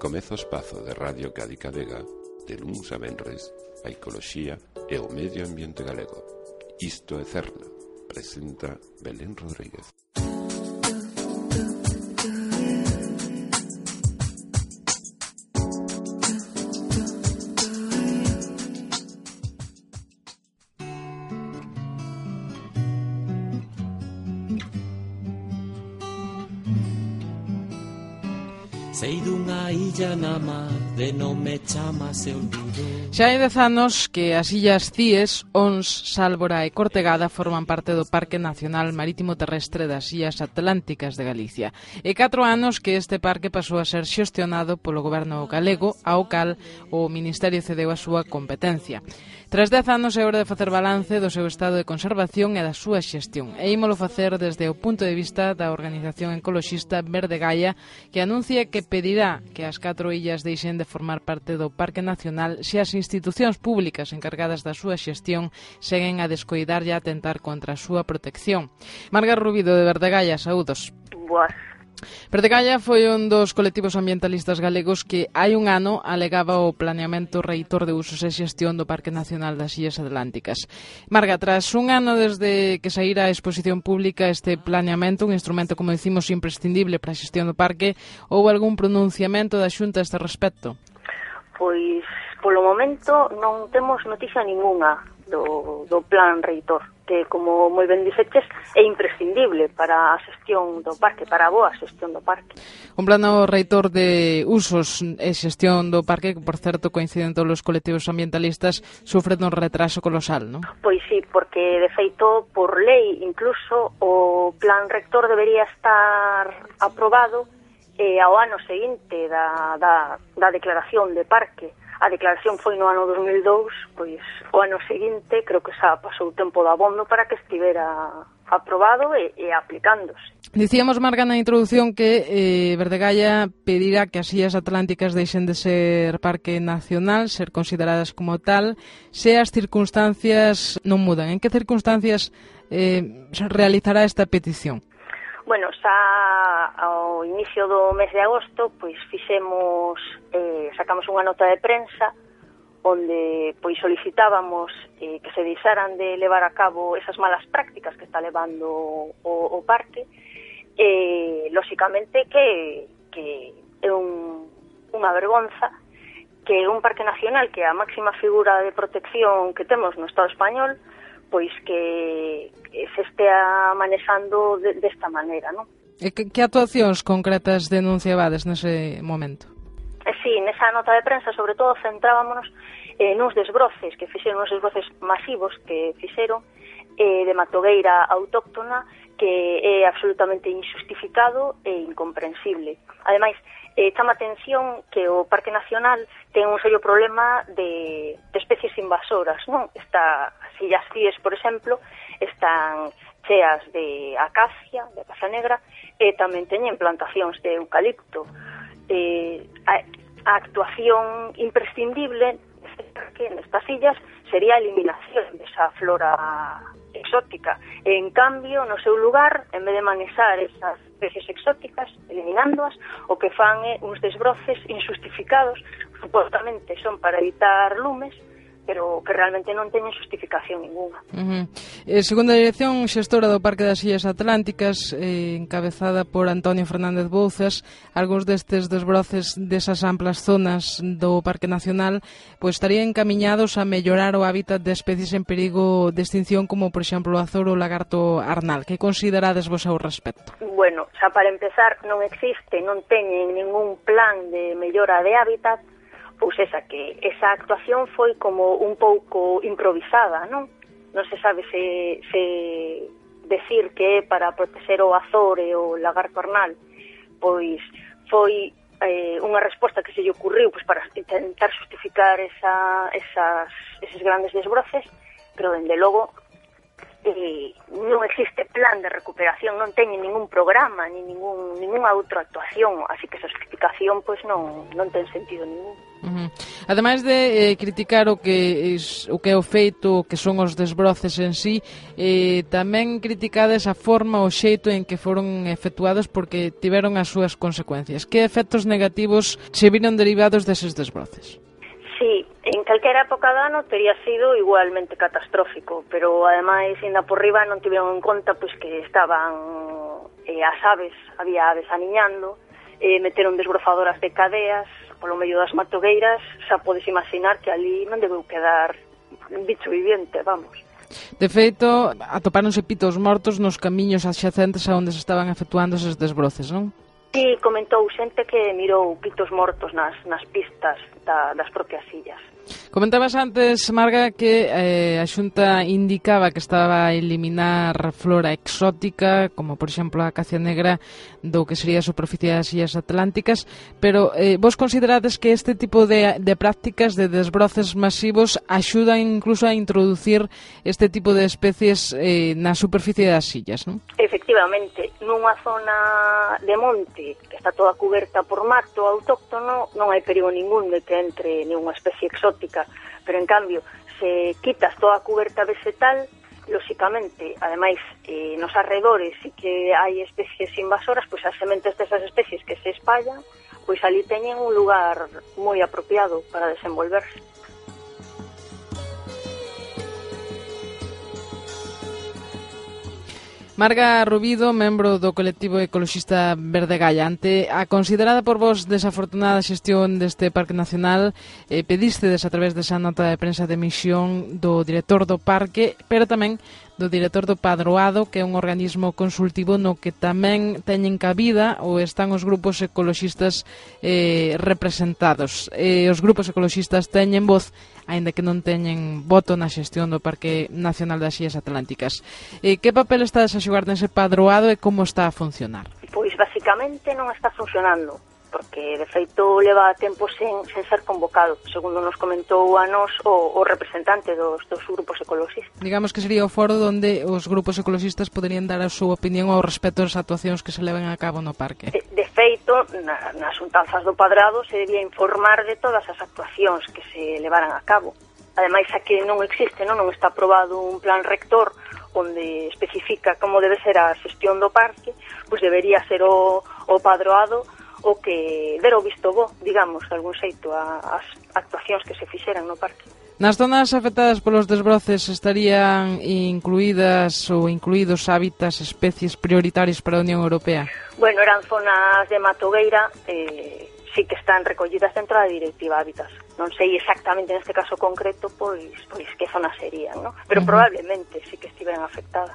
Comeza o espazo de Radio Cádiz Vega de luns a venres, a ecoloxía e o medio ambiente galego. Isto é Cerna, presenta Belén Rodríguez. Sei dunha illa na mar de nome chamase Olvido. Xa hai 10 anos que as illas Cíes, Ons, Sálvora e Cortegada forman parte do Parque Nacional Marítimo Terrestre das Illas Atlánticas de Galicia. E 4 anos que este parque pasou a ser xestionado polo goberno galego, ao cal o Ministerio cedeu a súa competencia. Tras 10 anos é hora de facer balance do seu estado de conservación e da súa xestión. E ímolo facer desde o punto de vista da organización ecoloxista Verde Gaia, que anuncia que pedirá que as 4 illas deixen de formar parte do Parque Nacional se as institucións públicas encargadas da súa xestión seguen a descoidar e a atentar contra a súa protección. Marga Rubido, de Verde Gaia, saúdos. Boas. Verde Gaia foi un dos colectivos ambientalistas galegos que hai un ano alegaba o planeamento reitor de usos e xestión do Parque Nacional das Illas Atlánticas. Marga, tras un ano desde que saíra a exposición pública este planeamento, un instrumento, como dicimos, imprescindible para a xestión do parque, houve algún pronunciamento da Xunta a este respecto? Pois, polo momento, non temos noticia ninguna do plan reitor, que, como moi ben dixeches, é imprescindible para a xestión do parque, para a boa xestión do parque. Un plano reitor de usos e xestión do parque, que, por certo, coinciden todos os colectivos ambientalistas, sufre un retraso colosal, non? Pois sí, porque, de feito, por lei, incluso, o plan rector debería estar aprobado ao ano seguinte da declaración de parque. A declaración foi no ano 2002, pois o ano seguinte creo que xa pasou o tempo de abondo para que estivera aprobado e aplicándose. Dicíamos, Marga, na introdución que Verde Gaia pedirá que as illas atlánticas deixen de ser parque nacional, ser consideradas como tal, se as circunstancias non mudan. En que circunstancias se realizará esta petición? Bueno, xa ao inicio do mes de agosto, pois sacamos unha nota de prensa onde pois solicitábamos que se deixaran de levar a cabo esas malas prácticas que está levando o parque, e lóxicamente que é unha vergonza que un parque nacional, que é a máxima figura de protección que temos no Estado español, pois que se estea manexando desta maneira, non? E que actuacións concretas denunciabades nese momento? Sí, nesa nota de prensa, sobre todo, centrábamos nuns desbroces que fixeron, uns desbroces masivos que fixeron de matogueira autóctona, que é absolutamente injustificado e incomprensible. Ademais, chama atención que o Parque Nacional ten un serio problema de especies invasoras, non? As illas Cíes, por exemplo, están cheas de acacia negra, e tamén teñen plantacións de eucalipto. A actuación imprescindible nestas illas sería a eliminación desa flora exótica. En cambio, no seu lugar, en vez de manexar esas especies exóticas, eliminándoas, o que fan é uns desbroces injustificados, supostamente son para evitar lumes, pero que realmente non teñen justificación ninguna. Segundo a Dirección Xestora do Parque das Illas Atlánticas, encabezada por Antonio Fernández Bouzas, algúns destes desbroces desas amplas zonas do Parque Nacional pois estarían encamiñados a mellorar o hábitat de especies en perigo de extinción, como, por exemplo, o azoro ou o lagarto arnal. Que considerades vos ao respecto? Bueno, xa para empezar, non teñen ningún plan de mellora de hábitat. Pois que esa actuación foi como un pouco improvisada, non? Non se sabe se decir que é para proteger o azor e o lagarto arnal, pois foi unha resposta que se lle ocurriu pois para intentar justificar eses grandes desbroces, pero dende logo non existe plan de recuperación, non teñen ningún programa, ni ninguna outra actuación, así que esa explicación pois non ten sentido ningún. Ademais de criticar o que é o feito, o que son os desbroces en sí, tamén criticades a forma, o xeito en que foron efectuados porque tiveron as súas consecuencias. Que efectos negativos se viron derivados deses desbroces? Sí, en calquera época do ano teria sido igualmente catastrófico, pero ademais, ainda por riba, non tiveron en conta pois que estaban as aves, había aves aniñando, meteron desbrozadoras de cadeas polo medio das matogueiras, xa podes imaginar que ali non debeu quedar un bicho viviente, vamos. De feito, atopáronse pitos mortos nos camiños adxacentes a onde se estaban efectuando eses desbroces, non? Sí, comentou xente que mirou pitos mortos nas pistas das propias illas. Comentabas antes, Marga, que a Xunta indicaba que estaba a eliminar flora exótica, como por exemplo a acacia negra do que sería a superficie das illas atlánticas, pero vos considerades que este tipo de prácticas de desbroces masivos axudan incluso a introducir este tipo de especies na superficie das illas, non? Efectivamente, nunha zona de monte que está toda cuberta por mato autóctono, non hai perigo ningún de que entre ninguna especie exótica, pero en cambio, se quitas toda a cuberta vegetal, lóxicamente, ademais, nos arredores sí que hai especies invasoras, pois as sementes desas especies que se espallan, pois ali teñen un lugar moi apropiado para desenvolverse. Marga Rubido, membro do colectivo ecoloxista Verde Gaia, ante a considerada por vos desafortunada xestión deste Parque Nacional, pedístedes a través desa nota de prensa de emisión do director do parque, pero tamén do director do Padroado, que é un organismo consultivo no que tamén teñen cabida ou están os grupos ecoloxistas representados. Os grupos ecoloxistas teñen voz, aínda que non teñen voto na xestión do Parque Nacional das Illas Atlánticas. Que papel estades a xogar nese Padroado e como está a funcionar? Pois basicamente non está funcionando, porque de feito leva tempo sen ser convocado, segundo nos comentou a nos o representante dos grupos ecoloxistas. Digamos que sería o foro onde os grupos ecoloxistas poderían dar a súa opinión ao respecto das actuacións que se leven a cabo no parque. De feito, nas xuntanzas do Padrado se debía informar de todas as actuacións que se levaran a cabo. Ademais, a que non existe, non está aprobado un plan rector onde especifica como debe ser a xestión do parque, pois debería ser o Padroado o que der o visto bo, digamos, de algún xeito, as actuacións que se fixeran no parque. Nas zonas afectadas polos desbroces estarían incluídas ou incluídos hábitats, especies prioritarias para a Unión Europea? Bueno, eran zonas de matogueira, sí que están recollidas dentro da Directiva Hábitats. Non sei exactamente neste caso concreto pois que zonas serían, ¿no? Pero probablemente sí que estiveran afectadas.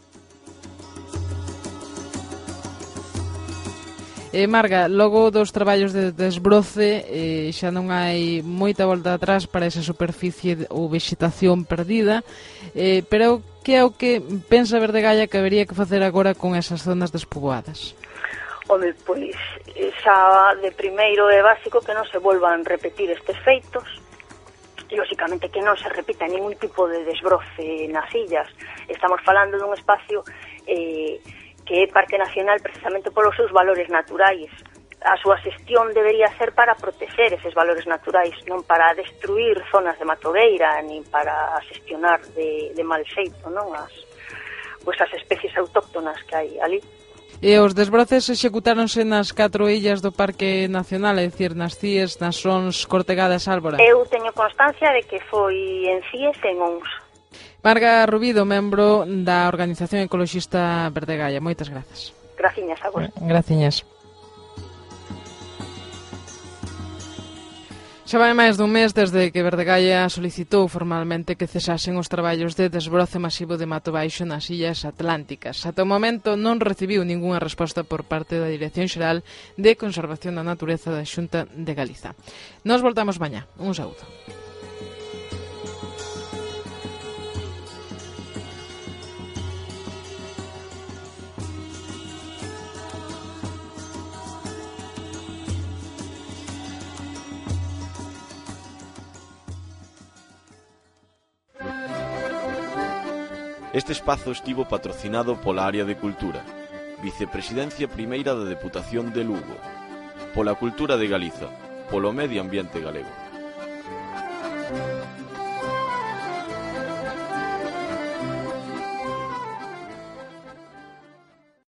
Marga, logo dos traballos de desbroce xa non hai moita volta atrás para esa superficie ou vexetación perdida, pero que é o que pensa Verde Gaia que habería que facer agora con esas zonas despoboadas? Home, pois xa de primeiro é básico que non se volvan repetir estes feitos, lóxicamente que non se repita ningún tipo de desbroce nas illas. Estamos falando dun espacio que é Parque Nacional precisamente polos seus valores naturais. A súa xestión debería ser para proteger eses valores naturais, non para destruir zonas de matogueira, nin para xestionar de mal xeito, non? As especies autóctonas que hai ali. E os desbroces executáronse nas 4 illas do Parque Nacional, é dicir, nas Cíes, nas Ons, Cortegada e Sálvora? Eu teño constancia de que foi en Cíes e en Ons. Marga Rubido, membro da Organización Ecoloxista Verde Gaia. Moitas grazas. Graciñas a vos. Graciñas. Xa vai máis dun mes desde que Verde Gaia solicitou formalmente que cesasen os traballos de desbroce masivo de mato baixo nas illas atlánticas. Ata o momento non recibiu ningunha resposta por parte da Dirección Xeral de Conservación da Natureza da Xunta de Galiza. Nos voltamos mañá. Un saúdo. Este espazo estivo patrocinado pola área de Cultura, Vicepresidencia Primeira da Deputación de Lugo, pola Cultura de Galiza, polo Medio Ambiente Galego.